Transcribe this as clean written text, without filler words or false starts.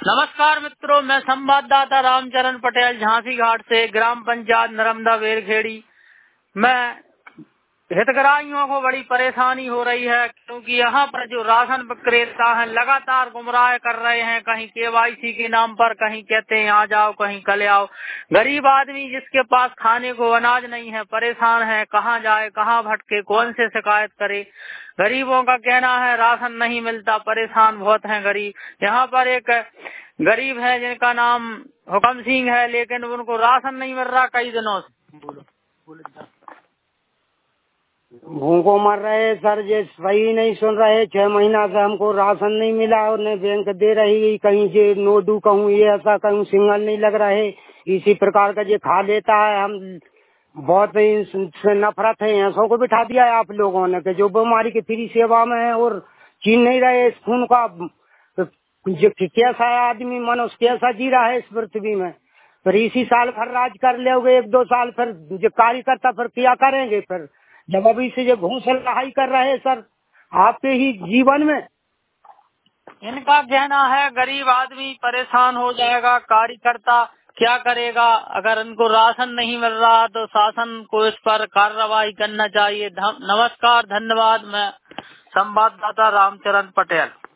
नमस्कार मित्रों, मैं संवाददाता रामचरण पटेल झांसी घाट से, ग्राम पंचायत नरमदा वेरखेड़ी। मैं हितग्राहियों को बड़ी परेशानी हो रही है क्योंकि यहाँ पर जो राशन विक्रेता हैं लगातार गुमराह कर रहे हैं। कहीं केवाईसी के नाम पर, कहीं कहते हैं आ जाओ, कहीं कल आओ। गरीब आदमी जिसके पास खाने को अनाज नहीं है परेशान है, कहाँ जाए, कहाँ भटके, कौन से शिकायत करे। गरीबों का कहना है राशन नहीं मिलता, परेशान बहुत हैं गरीब। यहाँ पर एक गरीब है जिनका नाम हुक्म सिंह है, लेकिन उनको राशन नहीं मिल रहा कई दिनों से। भूखों मर रहे सर, जे सही नहीं सुन रहे। 6 महीना से हमको राशन नहीं मिला और न बैंक दे रही। कहीं जे नोडू कहूँ ये ऐसा कहूँ, सिग्नल नहीं लग रहे। इसी प्रकार का जे खा लेता है। हम बहुत से नफरत है। ऐसों को बिठा दिया है आप लोगों ने कि जो बीमारी की फ्री सेवा में है और छीन नहीं रहे। खून का जो कैसा है आदमी मनुष्य कैसा जी रहा है इस पृथ्वी में। फिर इसी साल फिर राज कर लोगे 1-2 साल, फिर जो कार्यकर्ता फिर क्या करेंगे। फिर जब अभी से जो घूस लड़ाई कर रहे हैं सर आपके ही जीवन में। इनका कहना है गरीब आदमी परेशान हो जाएगा, कार्यकर्ता क्या करेगा। अगर इनको राशन नहीं मिल रहा तो शासन को इस पर कार्रवाई करना चाहिए। नमस्कार, धन्यवाद। मैं संवाददाता रामचरण पटेल।